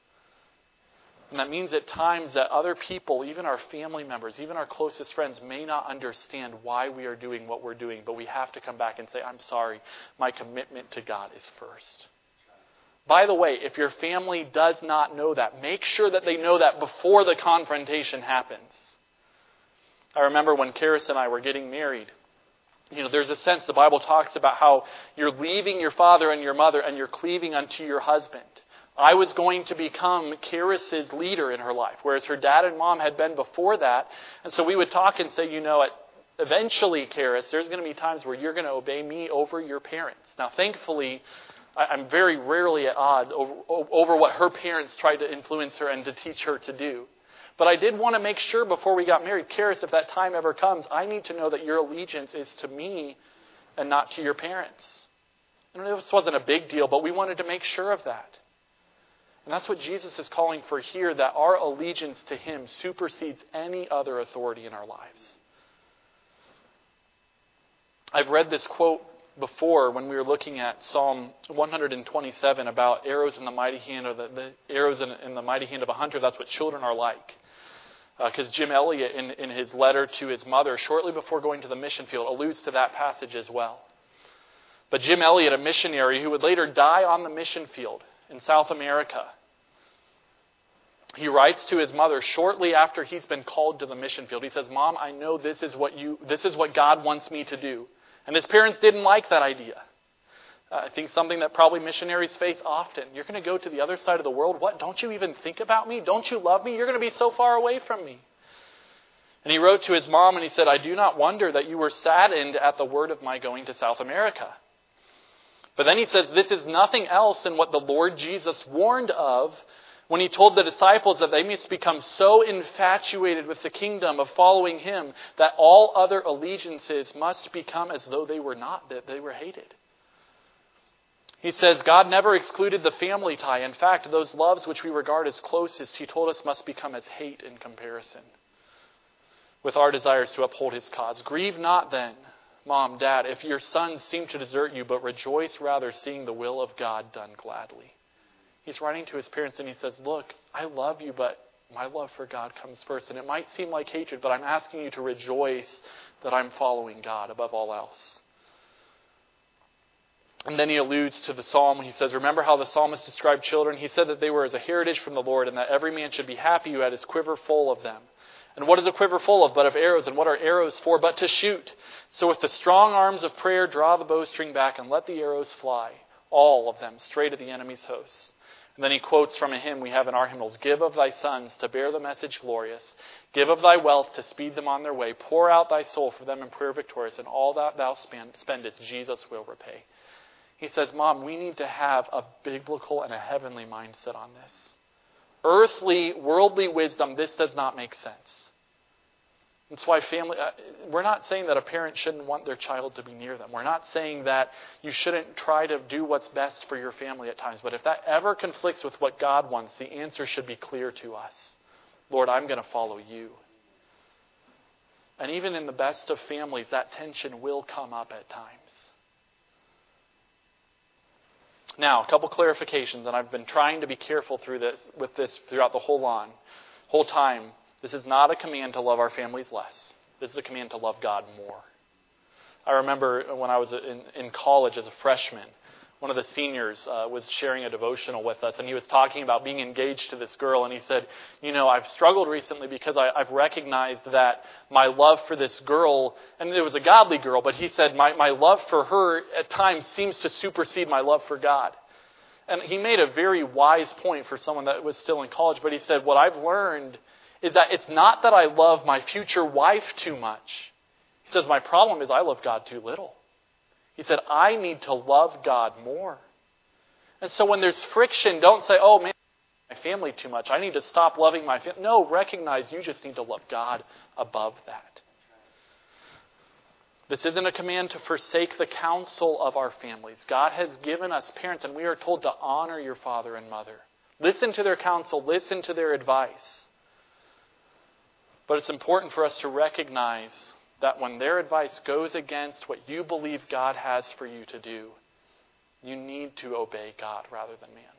And that means at times that other people, even our family members, even our closest friends, may not understand why we are doing what we're doing. But we have to come back and say, I'm sorry, my commitment to God is first. By the way, if your family does not know that, make sure that they know that before the confrontation happens. I remember when Charis and I were getting married, there's a sense the Bible talks about how you're leaving your father and your mother and you're cleaving unto your husband. I was going to become Charis's leader in her life, whereas her dad and mom had been before that. And so we would talk and say, eventually, Charis, there's going to be times where you're going to obey me over your parents. Now, thankfully, I'm very rarely at odds over what her parents tried to influence her and to teach her to do. But I did want to make sure before we got married, Charis, if that time ever comes, I need to know that your allegiance is to me and not to your parents. And this wasn't a big deal, but we wanted to make sure of that. And that's what Jesus is calling for here, that our allegiance to Him supersedes any other authority in our lives. I've read this quote before when we were looking at Psalm 127 about arrows in the mighty hand, or the arrows in the mighty hand of a hunter. That's what children are like. Because Jim Elliot, in his letter to his mother, shortly before going to the mission field, alludes to that passage as well. But Jim Elliot, a missionary who would later die on the mission field in South America, he writes to his mother shortly after he's been called to the mission field. He says, Mom, I know this is what God wants me to do. And his parents didn't like that idea. I think something that probably missionaries face often. You're going to go to the other side of the world? What? Don't you even think about me? Don't you love me? You're going to be so far away from me. And he wrote to his mom and he said, I do not wonder that you were saddened at the word of my going to South America. But then he says, this is nothing else than what the Lord Jesus warned of when He told the disciples that they must become so infatuated with the kingdom of following Him that all other allegiances must become as though they were not, that they were hated. He says, God never excluded the family tie. In fact, those loves which we regard as closest, He told us must become as hate in comparison with our desires to uphold His cause. Grieve not then, Mom, Dad, if your sons seem to desert you, but rejoice rather seeing the will of God done gladly. He's writing to his parents and he says, look, I love you, but my love for God comes first. And it might seem like hatred, but I'm asking you to rejoice that I'm following God above all else. And then he alludes to the psalm. He says, remember how the psalmist described children? He said that they were as a heritage from the Lord and that every man should be happy who had his quiver full of them. And what is a quiver full of but of arrows? And what are arrows for but to shoot? So with the strong arms of prayer, draw the bowstring back and let the arrows fly, all of them, straight at the enemy's hosts. And then he quotes from a hymn we have in our hymnals, give of thy sons to bear the message glorious. Give of thy wealth to speed them on their way. Pour out thy soul for them in prayer victorious. And all that thou spendest, Jesus will repay. He says, Mom, we need to have a biblical and a heavenly mindset on this. Earthly, worldly wisdom, this does not make sense. That's why we're not saying that a parent shouldn't want their child to be near them. We're not saying that you shouldn't try to do what's best for your family at times. But if that ever conflicts with what God wants, the answer should be clear to us. Lord, I'm going to follow you. And even in the best of families, that tension will come up at times. Now, a couple clarifications, and I've been trying to be careful with this throughout the whole time. This is not a command to love our families less. This is a command to love God more. I remember when I was in college as a freshman, one of the seniors was sharing a devotional with us, and he was talking about being engaged to this girl, and he said, I've struggled recently because I've recognized that my love for this girl, and it was a godly girl, but he said, my love for her at times seems to supersede my love for God. And he made a very wise point for someone that was still in college, but he said, what I've learned is that it's not that I love my future wife too much. He says, my problem is I love God too little. He said, I need to love God more. And so when there's friction, don't say, oh man, I love my family too much. I need to stop loving my family. No, recognize you just need to love God above that. This isn't a command to forsake the counsel of our families. God has given us parents, and we are told to honor your father and mother. Listen to their counsel. Listen to their advice. But it's important for us to recognize that when their advice goes against what you believe God has for you to do, you need to obey God rather than man.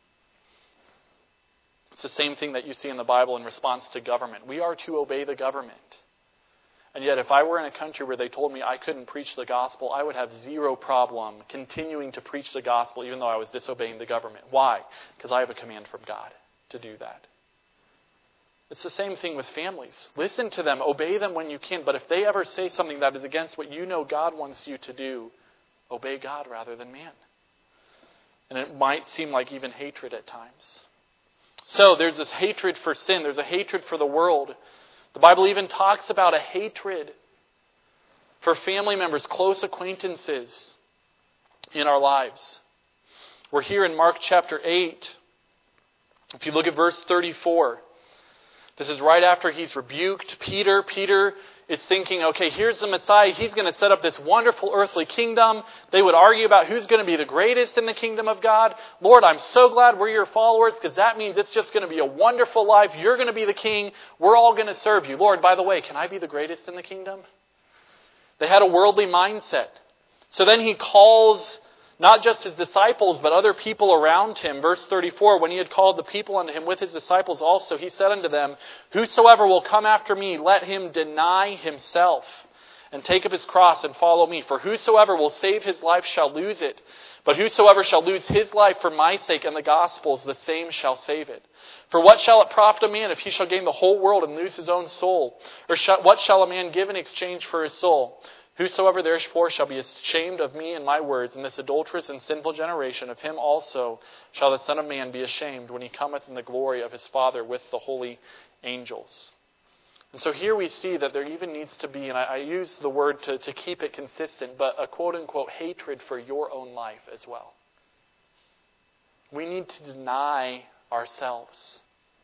It's the same thing that you see in the Bible in response to government. We are to obey the government. And yet if I were in a country where they told me I couldn't preach the gospel, I would have zero problem continuing to preach the gospel even though I was disobeying the government. Why? Because I have a command from God to do that. It's the same thing with families. Listen to them. Obey them when you can. But if they ever say something that is against what you know God wants you to do, obey God rather than man. And it might seem like even hatred at times. So there's this hatred for sin. There's a hatred for the world. The Bible even talks about a hatred for family members, close acquaintances in our lives. We're here in Mark chapter 8. If you look at verse 34, this is right after he's rebuked Peter. Peter is thinking, okay, here's the Messiah. He's going to set up this wonderful earthly kingdom. They would argue about who's going to be the greatest in the kingdom of God. Lord, I'm so glad we're your followers because that means it's just going to be a wonderful life. You're going to be the king. We're all going to serve you. Lord, by the way, can I be the greatest in the kingdom? They had a worldly mindset. So then he calls not just his disciples, but other people around him. Verse 34, when he had called the people unto him with his disciples also, he said unto them, whosoever will come after me, let him deny himself, and take up his cross and follow me. For whosoever will save his life shall lose it. But whosoever shall lose his life for my sake and the gospel's, the same shall save it. For what shall it profit a man if he shall gain the whole world and lose his own soul? Or what shall a man give in exchange for his soul? Whosoever therefore shall be ashamed of me and my words in this adulterous and sinful generation, of him also shall the Son of Man be ashamed when he cometh in the glory of his Father with the holy angels. And so here we see that there even needs to be, and I use the word to keep it consistent, but a quote-unquote hatred for your own life as well. We need to deny ourselves.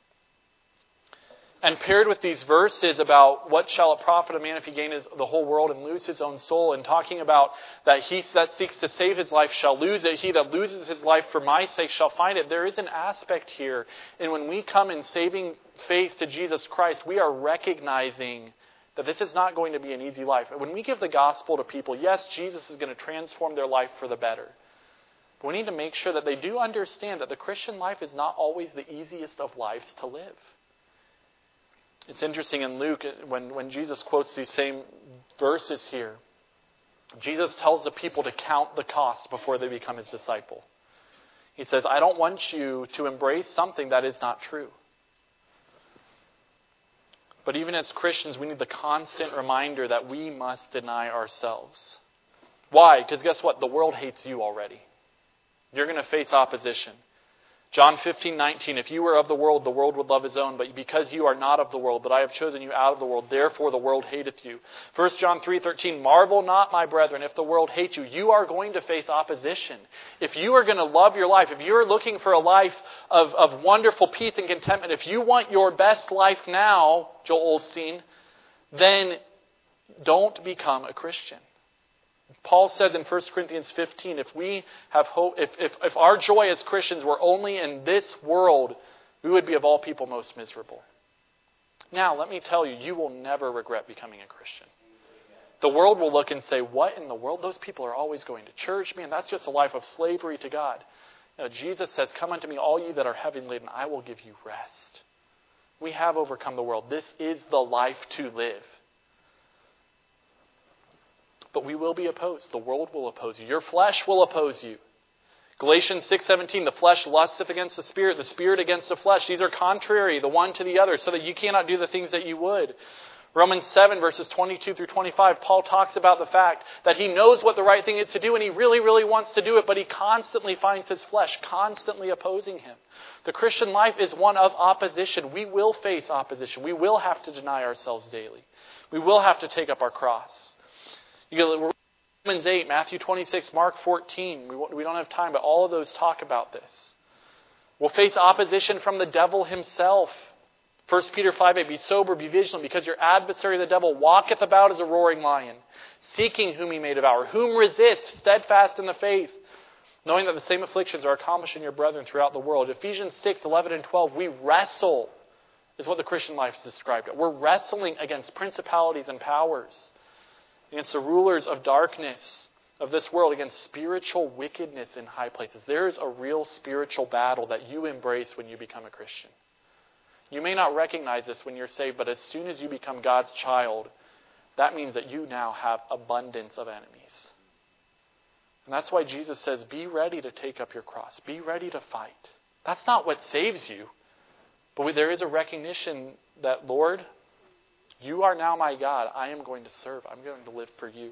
And paired with these verses about what shall it profit a man if he gain the whole world and lose his own soul, and talking about that he that seeks to save his life shall lose it, he that loses his life for my sake shall find it. There is an aspect here, and when we come in saving faith to Jesus Christ, we are recognizing that this is not going to be an easy life. When we give the gospel to people, yes, Jesus is going to transform their life for the better. But we need to make sure that they do understand that the Christian life is not always the easiest of lives to live. It's interesting in Luke, when Jesus quotes these same verses here, Jesus tells the people to count the cost before they become his disciple. He says, I don't want you to embrace something that is not true. But even as Christians, we need the constant reminder that we must deny ourselves. Why? Because guess what? The world hates you already. You're going to face opposition. John 15:19, if you were of the world would love his own, but because you are not of the world, but I have chosen you out of the world, therefore the world hateth you. 1 John 3:13, marvel not, my brethren, if the world hates you. You are going to face opposition. If you are going to love your life, if you're looking for a life of wonderful peace and contentment, if you want your best life now, Joel Osteen, then don't become a Christian. Paul says in 1 Corinthians 15, if we have hope, if our joy as Christians were only in this world, we would be of all people most miserable. Now, let me tell you, you will never regret becoming a Christian. The world will look and say, what in the world? Those people are always going to church. Man, that's just a life of slavery to God. Jesus says, come unto me, all you that are heavy laden, I will give you rest. We have overcome the world. This is the life to live. But we will be opposed. The world will oppose you. Your flesh will oppose you. Galatians 6:17, the flesh lusteth against the spirit against the flesh. These are contrary, the one to the other, so that you cannot do the things that you would. Romans 7, verses 22 through 25, Paul talks about the fact that he knows what the right thing is to do, and he really, really wants to do it, but he constantly finds his flesh constantly opposing him. The Christian life is one of opposition. We will face opposition. We will have to deny ourselves daily. We will have to take up our cross. Romans 8, Matthew 26, Mark 14. We don't have time, but all of those talk about this. We'll face opposition from the devil himself. 1 Peter 5:8, be sober, be vigilant, because your adversary the devil walketh about as a roaring lion, seeking whom he may devour. Whom resist, steadfast in the faith, knowing that the same afflictions are accomplished in your brethren throughout the world. Ephesians 6:11 and 12, we wrestle, is what the Christian life is described as. We're wrestling against principalities and powers, against the rulers of darkness of this world, against spiritual wickedness in high places. There is a real spiritual battle that you embrace when you become a Christian. You may not recognize this when you're saved, but as soon as you become God's child, that means that you now have abundance of enemies. And that's why Jesus says, be ready to take up your cross. Be ready to fight. That's not what saves you. But there is a recognition that, Lord, you are now my God. I am going to serve. I'm going to live for you.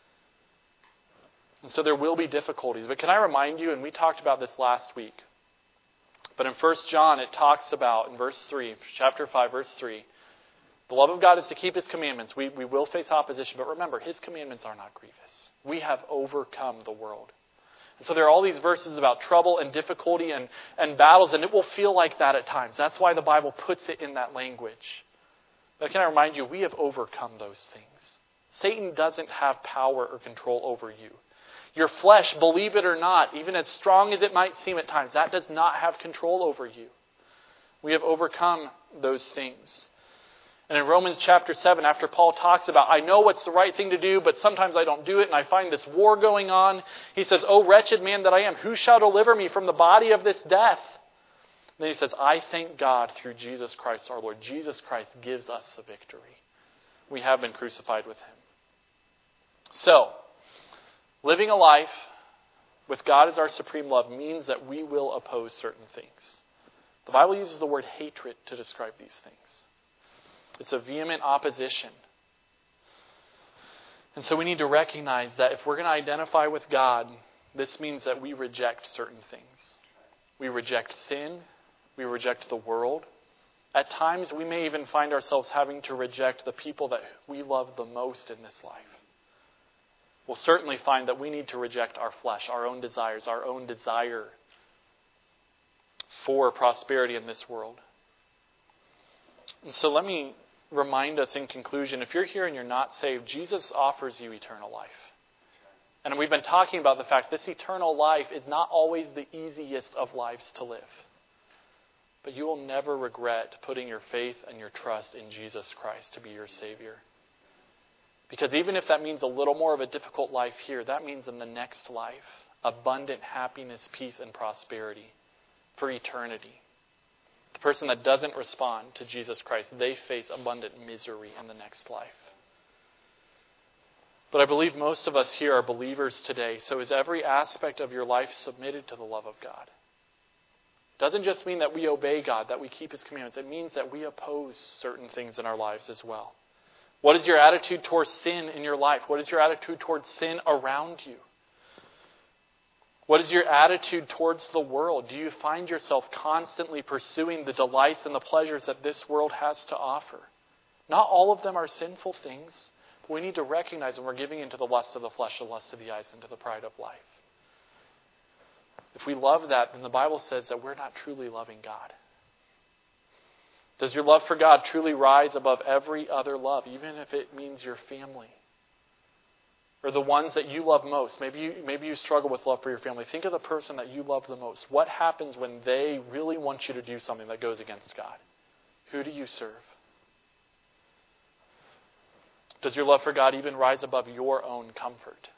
And so there will be difficulties. But can I remind you, and we talked about this last week, but in 1 John it talks about, in verse 3, chapter 5, verse 3, the love of God is to keep His commandments. We will face opposition, but remember, His commandments are not grievous. We have overcome the world. And so there are all these verses about trouble and difficulty and battles, and it will feel like that at times. That's why the Bible puts it in that language. But can I remind you, we have overcome those things. Satan doesn't have power or control over you. Your flesh, believe it or not, even as strong as it might seem at times, that does not have control over you. We have overcome those things. And in Romans chapter 7, after Paul talks about, I know what's the right thing to do, but sometimes I don't do it, and I find this war going on, he says, O wretched man that I am, who shall deliver me from the body of this death? And then he says, I thank God through Jesus Christ our Lord. Jesus Christ gives us the victory. We have been crucified with Him. So, living a life with God as our supreme love means that we will oppose certain things. The Bible uses the word hatred to describe these things. It's a vehement opposition. And so we need to recognize that if we're going to identify with God, this means that we reject certain things. We reject sin. We reject the world. At times, we may even find ourselves having to reject the people that we love the most in this life. We'll certainly find that we need to reject our flesh, our own desires, our own desire for prosperity in this world. And so let me remind us in conclusion, if you're here and you're not saved, Jesus offers you eternal life. And we've been talking about the fact this eternal life is not always the easiest of lives to live. But you will never regret putting your faith and your trust in Jesus Christ to be your Savior. Because even if that means a little more of a difficult life here, that means in the next life, abundant happiness, peace, and prosperity for eternity. The person that doesn't respond to Jesus Christ, they face abundant misery in the next life. But I believe most of us here are believers today. So is every aspect of your life submitted to the love of God? It doesn't just mean that we obey God, that we keep His commandments. It means that we oppose certain things in our lives as well. What is your attitude towards sin in your life? What is your attitude towards sin around you? What is your attitude towards the world? Do you find yourself constantly pursuing the delights and the pleasures that this world has to offer? Not all of them are sinful things, but we need to recognize when we're giving into the lust of the flesh, the lust of the eyes, and to the pride of life. If we love that, then the Bible says that we're not truly loving God. Does your love for God truly rise above every other love, even if it means your family? Or the ones that you love most? Maybe you struggle with love for your family. Think of the person that you love the most. What happens when they really want you to do something that goes against God? Who do you serve? Does your love for God even rise above your own comfort?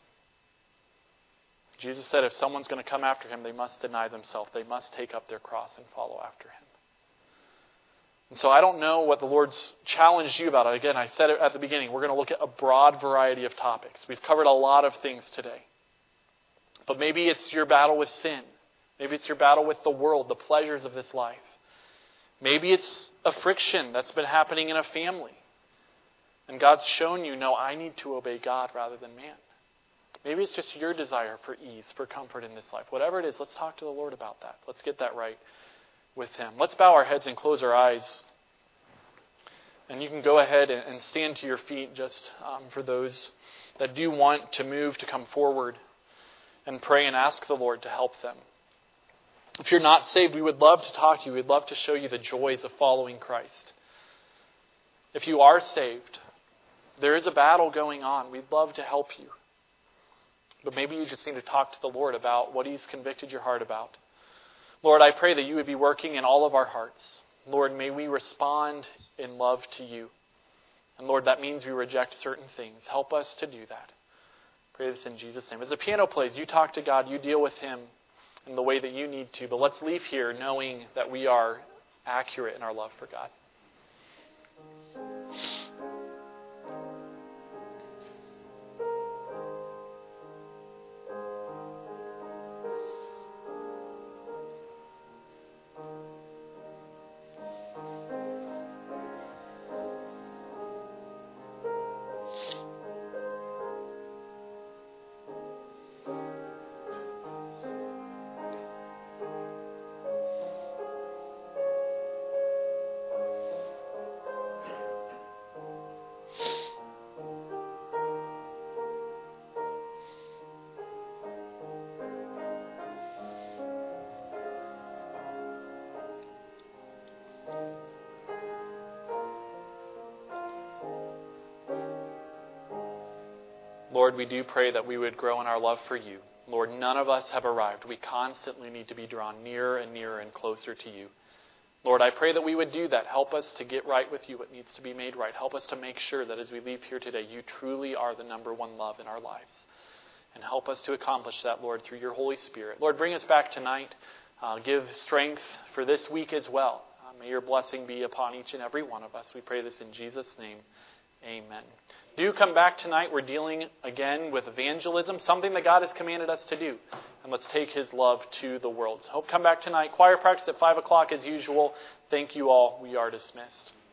Jesus said if someone's going to come after him, they must deny themselves. They must take up their cross and follow after him. And so I don't know what the Lord's challenged you about. Again, I said it at the beginning. We're going to look at a broad variety of topics. We've covered a lot of things today. But maybe it's your battle with sin. Maybe it's your battle with the world, the pleasures of this life. Maybe it's a friction that's been happening in a family. And God's shown you, no, I need to obey God rather than man. Maybe it's just your desire for ease, for comfort in this life. Whatever it is, let's talk to the Lord about that. Let's get that right with him. Let's bow our heads and close our eyes. And you can go ahead and stand to your feet just for those that do want to move to come forward and pray and ask the Lord to help them. If you're not saved, we would love to talk to you. We'd love to show you the joys of following Christ. If you are saved, there is a battle going on. We'd love to help you. But maybe you just need to talk to the Lord about what he's convicted your heart about. Lord, I pray that you would be working in all of our hearts. Lord, may we respond in love to you. And Lord, that means we reject certain things. Help us to do that. Pray this in Jesus' name. As the piano plays, you talk to God, you deal with him in the way that you need to. But let's leave here knowing that we are accurate in our love for God. Lord, we do pray that we would grow in our love for you. Lord, none of us have arrived. We constantly need to be drawn nearer and nearer and closer to you. Lord, I pray that we would do that. Help us to get right with you what needs to be made right. Help us to make sure that as we leave here today, you truly are the number one love in our lives. And help us to accomplish that, Lord, through your Holy Spirit. Lord, bring us back tonight. Give strength for this week as well. May your blessing be upon each and every one of us. We pray this in Jesus' name. Amen. Do come back tonight. We're dealing again with evangelism, something that God has commanded us to do. And let's take his love to the world. So hope come back tonight. Choir practice at 5 o'clock as usual. Thank you all. We are dismissed.